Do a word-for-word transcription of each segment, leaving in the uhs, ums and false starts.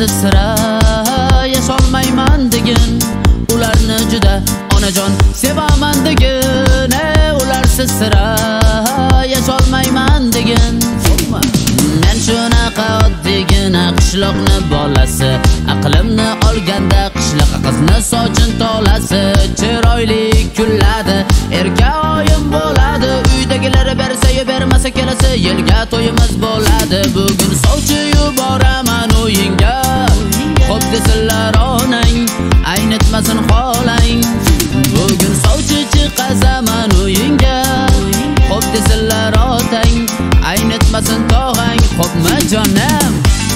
ularsiz sira yasholmayman degin, ularni juda onajon sevaman degin, ularsiz sira yasholmayman degin. Men shunaqa oddiygina qishloqni bolasi, aqlimni olganda qishloq qizni sochin tolasi, chiroyli kunladi erka oyim bo'ladi, uydagilar bersa-yu bermasa kelasi yilga to'yimiz bo'ladi. Bugun sovchi yuboraman o'yinga, xo'p desinlar onang, aynitmasin xolang. Bugun sovchi chiqazaman o'yinga, xo'p desinlar otang, aynitmasin tog'ang. Xo'pmi jonim?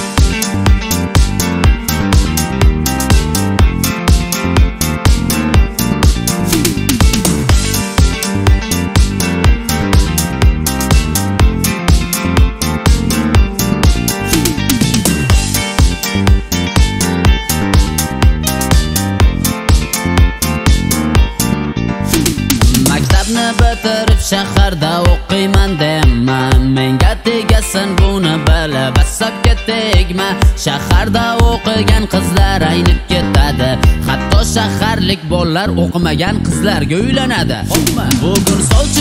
Maktabni bitirib shaharda o'qiyman deyman, menga tegasin buni bilib asabga tegma. Shaharda o'qigan qizlar aynib ketadi, hatto shaharlik bolalar o'qimagan qizlarga uylanadi. Bugun sovchi